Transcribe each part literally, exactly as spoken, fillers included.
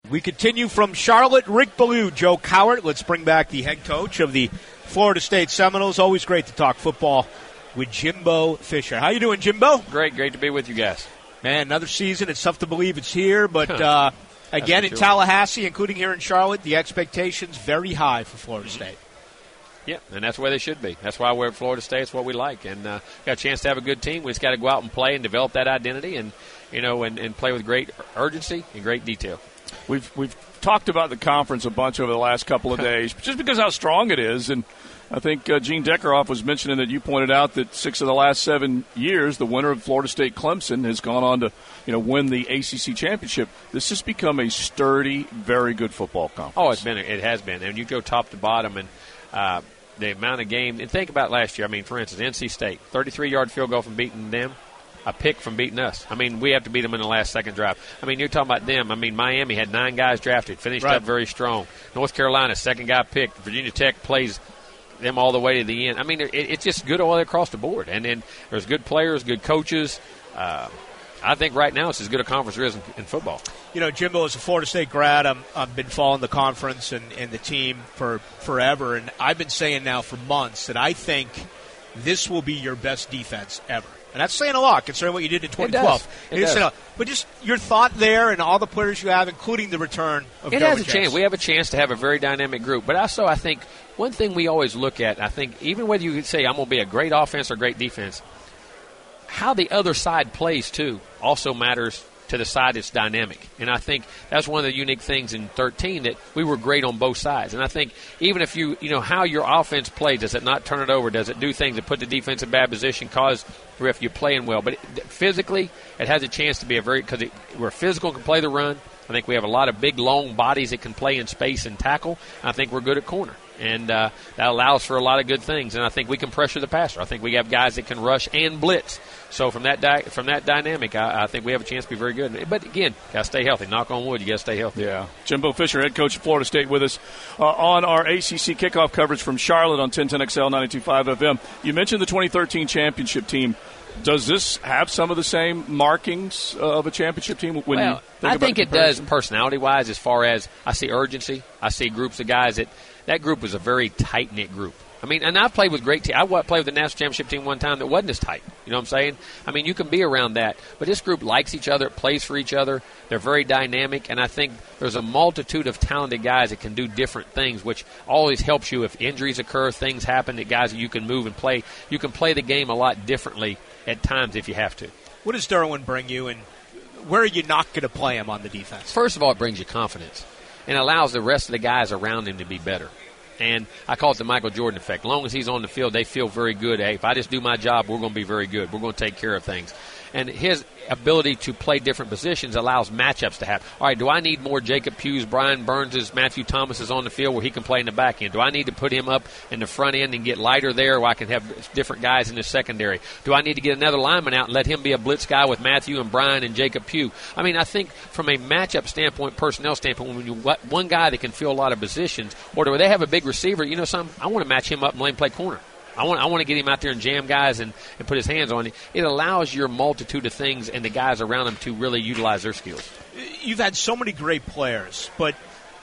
We continue from Charlotte. Rick Ballou, Joe Cowart. Let's bring back the head coach of the Florida State Seminoles. Always great to talk football with Jimbo Fisher. How you doing, Jimbo? Great, great to be with you guys. Man, another season. It's tough to believe it's here, but uh, again in sure. Tallahassee, including here in Charlotte, the expectations very high for Florida State. Yeah, and that's where they should be. That's why we're at Florida State. It's what we like, and uh, got a chance to have a good team. We just got to go out and play and develop that identity, and you know, and, and play with great urgency and great detail. We've we've talked about the conference a bunch over the last couple of days, just because how strong it is, and I think uh, Gene Deckerhoff was mentioning that you pointed out that six of the last seven years, the winner of Florida State Clemson has gone on to, you know, win the A C C championship. This has become a sturdy, very good football conference. Oh, it's been, it has been, and you go top to bottom, and uh, the amount of game. And think about last year. I mean, for instance, N C State, thirty-three yard field goal from beating them, a pick from beating us. I mean, we have to beat them in the last second drive. I mean, you're talking about them. I mean, Miami had nine guys drafted, finished right. up very strong. North Carolina, second guy picked. Virginia Tech plays them all the way to the end. I mean, it, it's just good all across the board. And then there's good players, good coaches. Uh, I think right now it's as good a conference there is in, in football. You know, Jimbo, as a Florida State grad, I'm, I've been following the conference and, and the team for forever, and I've been saying now for months that I think this will be your best defense ever. And that's saying a lot, considering what you did in twenty twelve. It does. It does. But just your thought there and all the players you have, including the return of It Derwin has a James. chance. We have a chance to have a very dynamic group. But also, I think one thing we always look at, I think, even whether you could say I'm going to be a great offense or great defense, how the other side plays, too, also matters to the side that's dynamic. And I think that's one of the unique things in thirteen, that we were great on both sides. And I think even if you, you know, how your offense plays, does it not turn it over? Does it do things that put the defense in bad position, cause if you're playing well? But it, physically, it has a chance to be a very, because we're physical and can play the run. I think we have a lot of big, long bodies that can play in space and tackle. I think we're good at corner. And uh, that allows for a lot of good things. And I think we can pressure the passer. I think we have guys that can rush and blitz. So from that di- from that dynamic, I, I think we have a chance to be very good. But, again, got to stay healthy. Knock on wood, you got to stay healthy. Yeah. Jimbo Fisher, head coach of Florida State, with us uh, on our A C C kickoff coverage from Charlotte on ten ten X L ninety-two point five F M. You mentioned the twenty thirteen championship team. Does this have some of the same markings uh, of a championship team? When well, you think I about think the it does comparison? personality-wise, as far as I see urgency. I see groups of guys that that group was a very tight-knit group. I mean, and I've played with great teams. I played with the national championship team one time that wasn't as tight. You know what I'm saying? I mean, you can be around that. But this group likes each other, plays for each other. They're very dynamic. And I think there's a multitude of talented guys that can do different things, which always helps you if injuries occur, things happen, that guys that you can move and play. You can play the game a lot differently at times if you have to. What does Derwin bring you, and where are you not going to play him on the defense? First of all, it brings you confidence and allows the rest of the guys around him to be better. And I call it the Michael Jordan effect. As long as he's on the field, they feel very good. Hey, if I just do my job, we're going to be very good. We're going to take care of things. And his ability to play different positions allows matchups to happen. All right, do I need more Jacob Pugh's, Brian Burns', Matthew Thomas's on the field where he can play in the back end? Do I need to put him up in the front end and get lighter there where I can have different guys in the secondary? Do I need to get another lineman out and let him be a blitz guy with Matthew and Brian and Jacob Pugh? I mean, I think from a matchup standpoint, personnel standpoint, when you one guy that can fill a lot of positions, or do they have a big receiver, you know something, I want to match him up and let him play corner. I want I want to get him out there and jam guys and, and put his hands on it. It allows your multitude of things and the guys around him to really utilize their skills. You've had so many great players, but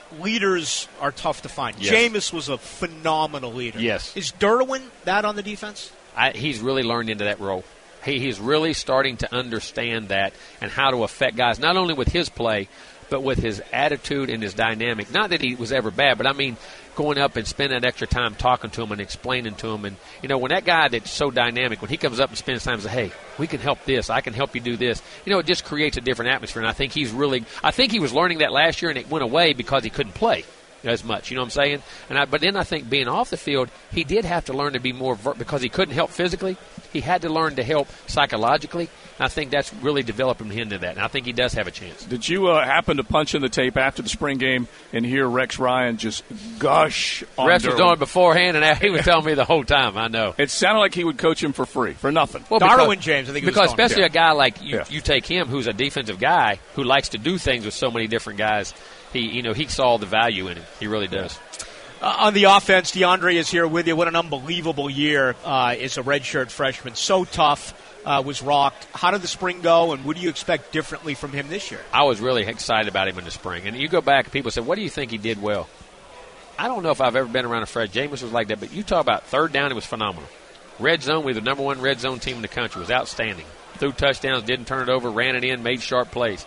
leaders are tough to find. Yes. Jameis was a phenomenal leader. Yes. Is Derwin that on the defense? I, he's really learned into that role. He, he's really starting to understand that and how to affect guys, not only with his play, but with his attitude and his dynamic. Not that he was ever bad, but I mean going up and spending that extra time talking to him and explaining to him. And, you know, when that guy that's so dynamic, when he comes up and spends time and says, hey, we can help this, I can help you do this, you know, it just creates a different atmosphere. And I think he's really – I think he was learning that last year and it went away because he couldn't play as much, you know what I'm saying? And I, but then I think being off the field, he did have to learn to be more ver- – because he couldn't help physically, he had to learn to help psychologically. And I think that's really developing him into that. And I think he does have a chance. Did you uh, happen to punch in the tape after the spring game and hear Rex Ryan just gush on Rex was Derwin? doing it beforehand, and he was telling me the whole time. I know. It sounded like he would coach him for free, for nothing. Well, Darwin because, James, I think he was because calling him. especially Yeah. a guy like you, Yeah. you take him, who's a defensive guy who likes to do things with so many different guys. He, you know, he saw the value in him. He really does. Uh, on the offense, DeAndre is here with you. What an unbelievable year uh, as a redshirt freshman. So tough. uh, was rocked. How did the spring go, and what do you expect differently from him this year? I was really excited about him in the spring. And you go back, and people say, what do you think he did well? I don't know if I've ever been around a Fred Jameis was like that, but you talk about third down, it was phenomenal. Red zone, we were the number one red zone team in the country. It was outstanding. Threw touchdowns, didn't turn it over, ran it in, made sharp plays.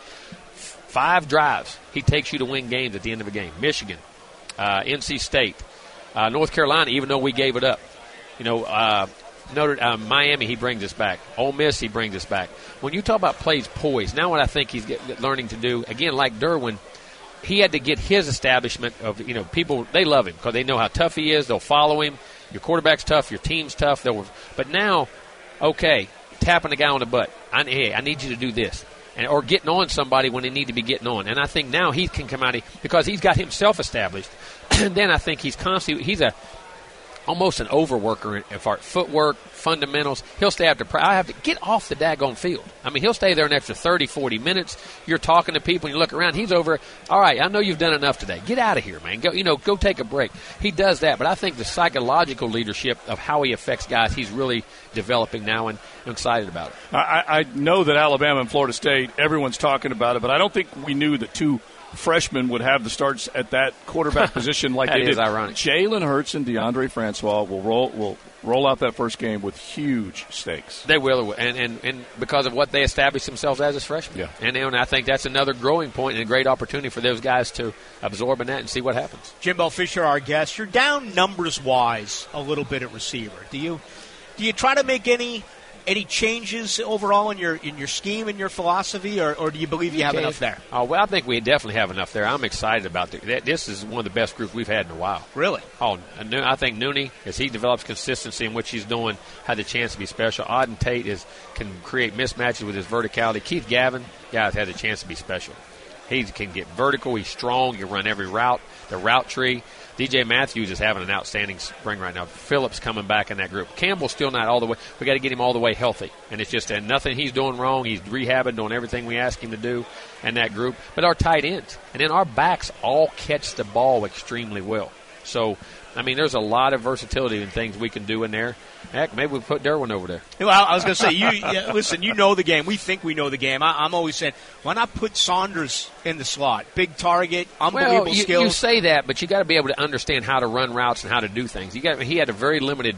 Five drives, he takes you to win games at the end of a game. Michigan, uh, N C State, uh, North Carolina, even though we gave it up. You know, uh, Notre, uh, Miami, he brings us back. Ole Miss, he brings us back. When you talk about plays poised, now what I think he's get, learning to do, again, like Derwin, he had to get his establishment of, you know, people, they love him because they know how tough he is. They'll follow him. Your quarterback's tough. Your team's tough. They'll, but now, okay, tapping the guy on the butt. I, hey, I need you to do this. And, or getting on somebody when they need to be getting on. And I think now he can come out because he's got himself established. And then I think he's constantly, he's a, almost an overworker as far as footwork, fundamentals. He'll stay after I have to get off the daggone field. I mean, he'll stay there an extra thirty, forty minutes. You're talking to people, and you look around. He's over. All right, I know you've done enough today. Get out of here, man. Go, you know, go take a break. He does that, but I think the psychological leadership of how he affects guys, he's really developing now, and I'm excited about it. I, I know that Alabama and Florida State, everyone's talking about it, but I don't think we knew that two freshmen would have the starts at that quarterback position like that they is did. Ironic. Jalen Hurts and DeAndre Francois will roll will roll out that first game with huge stakes. They will, and, and, and because of what they established themselves as as freshmen. Yeah. And, and I think that's another growing point and a great opportunity for those guys to absorb in that and see what happens. Jimbo Fisher, our guest. You're down numbers-wise a little bit at receiver. Do you do you try to make any Any changes overall in your in your scheme and your philosophy, or, or do you believe you have Okay. enough there? Oh, well, I think we definitely have enough there. I'm excited about it. This is one of the best groups we've had in a while. Really? Oh, I think Nooney, as he develops consistency in what he's doing, had the chance to be special. Auden Tate is can create mismatches with his verticality. Keith Gavin, guys, had a chance to be special. He can get vertical. He's strong. He can run every route. The route tree. D J Matthews is having an outstanding spring right now. Phillips coming back in that group. Campbell's still not all the way. We got to get him all the way healthy. And it's just and nothing he's doing wrong. He's rehabbing, doing everything we ask him to do in that group. But our tight ends. And then our backs all catch the ball extremely well. So, I mean, there's a lot of versatility and things we can do in there. Heck, maybe we put Derwin over there. Well, I was going to say, you yeah, listen, you know the game. We think we know the game. I, I'm always saying, why not put Saunders in the slot? Big target, unbelievable well, you, skills. you say that, but you got to be able to understand how to run routes and how to do things. You got he had a very limited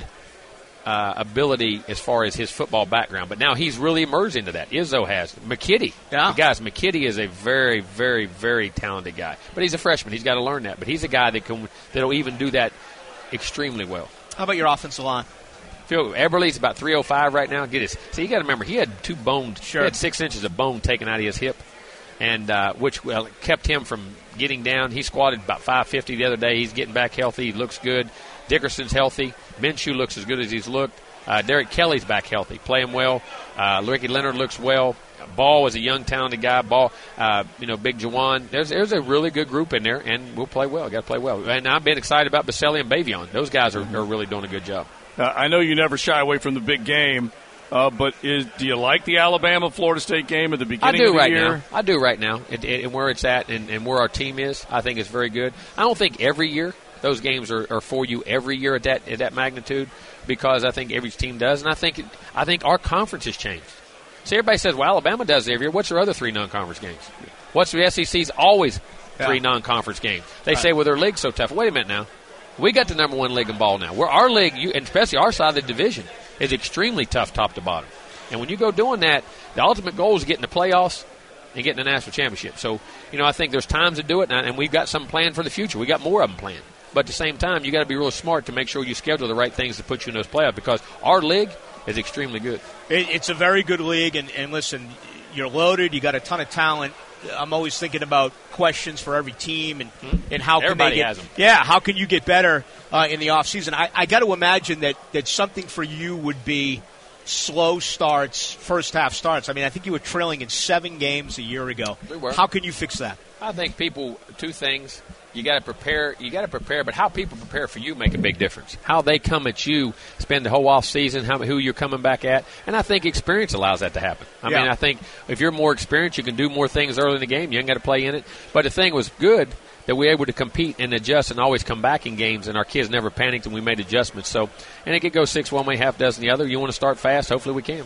uh, ability as far as his football background, but now he's really emerged into that. Izzo has. McKitty. Yeah. Guys, McKitty is a very, very, very talented guy. But he's a freshman. He's got to learn that. But he's a guy that can that'll even do that extremely well. How about your offensive line? Phil Eberle's about three oh five right now. Get his. See, you got to remember, he had two bones. Sure. He had six inches of bone taken out of his hip, and uh, which well, kept him from getting down. He squatted about five fifty the other day. He's getting back healthy. He looks good. Dickerson's healthy. Minshew looks as good as he's looked. Uh, Derek Kelly's back healthy, playing well. Uh, Ricky Leonard looks well. Ball is a young, talented guy. Ball, uh, you know, Big Jawan. There's there's a really good group in there, and we'll play well. Got to play well. And I've been excited about Baselli and Bavion. Those guys are, are really doing a good job. Uh, I know you never shy away from the big game, uh, but is, do you like the Alabama-Florida State game at the beginning I do of the right year? now. I do right now, and, and where it's at and, and where our team is, I think it's very good. I don't think every year those games are, are for you every year at that at that magnitude, because I think every team does, and I think it, I think our conference has changed. See, everybody says, well, Alabama does it every year. What's their other three non-conference games? What's the S E C's always three yeah. non-conference games? They right. say, well, their league's so tough. Wait a minute now. We got the number one league in ball now. Where our league, you, and especially our side of the division, is extremely tough top to bottom. And when you go doing that, the ultimate goal is getting the playoffs and getting the national championship. So, you know, I think there's times to do it, and, and we've got something planned for the future. We got more of them planned. But at the same time, you got to be real smart to make sure you schedule the right things to put you in those playoffs, because our league is extremely good. It, it's a very good league, and, and listen, you're loaded. You got a ton of talent. I'm always thinking about questions for every team and, mm-hmm. and how Everybody can they get, has them. Yeah, how can you get better uh, in the off season? I, I got to imagine that, that something for you would be slow starts, first half starts. I mean, I think you were trailing in seven games a year ago. We were. How can you fix that? I think people, two things. You got to prepare. You got to prepare, but how people prepare for you make a big difference. How they come at you, spend the whole off season, how who you're coming back at, and I think experience allows that to happen. I yeah. mean, I think if you're more experienced, you can do more things early in the game. You ain't got to play in it. But the thing was good that we were able to compete and adjust and always come back in games, and our kids never panicked and we made adjustments. So, and it could go six one way, half dozen the other. You want to start fast? Hopefully we can.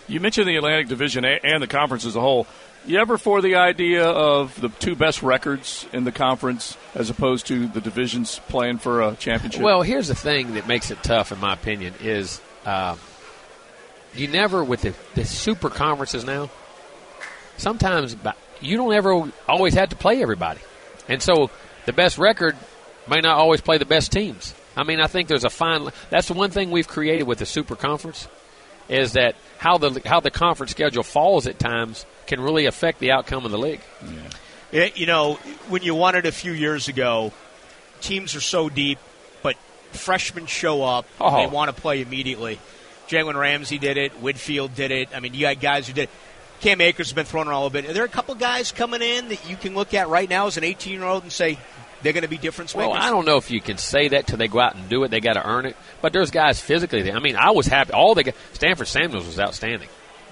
You mentioned the Atlantic Division and the conference as a whole. You ever for the idea of the two best records in the conference as opposed to the divisions playing for a championship? Well, here's the thing that makes it tough, in my opinion, is uh, you never, with the, the super conferences now, sometimes you don't ever always have to play everybody. And so the best record may not always play the best teams. I mean, I think there's a fine – that's the one thing we've created with the super conference is that how the how the conference schedule falls at times can really affect the outcome of the league. Yeah. It, you know, when you won it a few years ago, teams are so deep, but freshmen show up, oh. they want to play immediately. Jalen Ramsey did it. Whitfield did it. I mean, you got guys who did it. Cam Akers has been thrown around a little bit. Are there a couple guys coming in that you can look at right now as an eighteen-year-old and say they're going to be difference makers? Well, I don't know if you can say that till they go out and do it. They got to earn it. But there's guys physically there. I mean, I was happy. All the guys, Stanford Samuels was outstanding.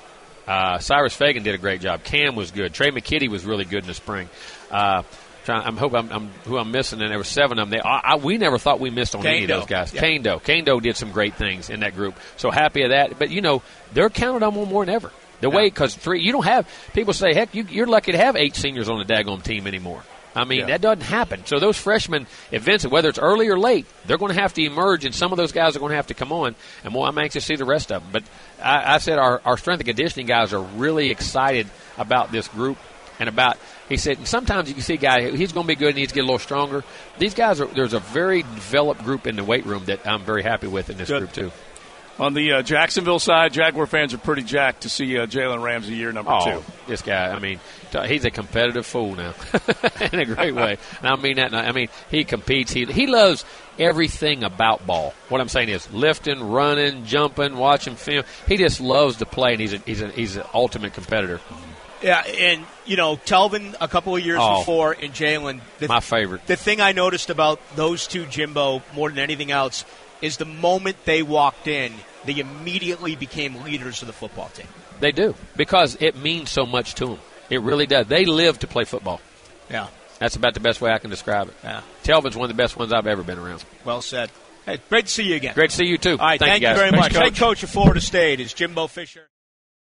Uh, Cyrus Fagan did a great job. Cam was good. Trey McKitty was really good in the spring. Uh, trying, I'm hope I'm, I'm who I'm missing, and there were seven of them. They, I, I, we never thought we missed on Kane any of Doe. those guys. Yeah. Kane Doe. Kane Doe did some great things in that group. So happy of that. But, you know, they're counted on more than ever. The way, because three, you don't have, people say, heck, you, you're lucky to have eight seniors on the daggone team anymore. I mean, yeah. that doesn't happen. So those freshmen, eventually, whether it's early or late, they're going to have to emerge, and some of those guys are going to have to come on. And well, I'm anxious to see the rest of them. But I, I said our, our strength and conditioning guys are really excited about this group and about, he said, sometimes you can see a guy, he's going to be good and he's get a little stronger. These guys, are there's a very developed group in the weight room that I'm very happy with in this good. group, too. On the uh, Jacksonville side, Jaguar fans are pretty jacked to see uh, Jalen Ramsey year number oh, two. This guy, I mean, he's a competitive fool now in a great way. And I mean that. I mean, he competes. He he loves everything about ball. What I'm saying is lifting, running, jumping, watching film. He just loves to play, and he's a, he's a, he's an ultimate competitor. Yeah, and, you know, Telvin a couple of years oh, before and Jalen. My favorite. The thing I noticed about those two, Jimbo, more than anything else, is the moment they walked in, they immediately became leaders of the football team. They do, because it means so much to them. It really does. They live to play football. Yeah. That's about the best way I can describe it. Yeah. Telvin's one of the best ones I've ever been around. Well said. Hey, great to see you again. Great to see you, too. All right, thank, thank you, you guys. very Thanks, much. Coach. Head coach of Florida State is Jimbo Fisher.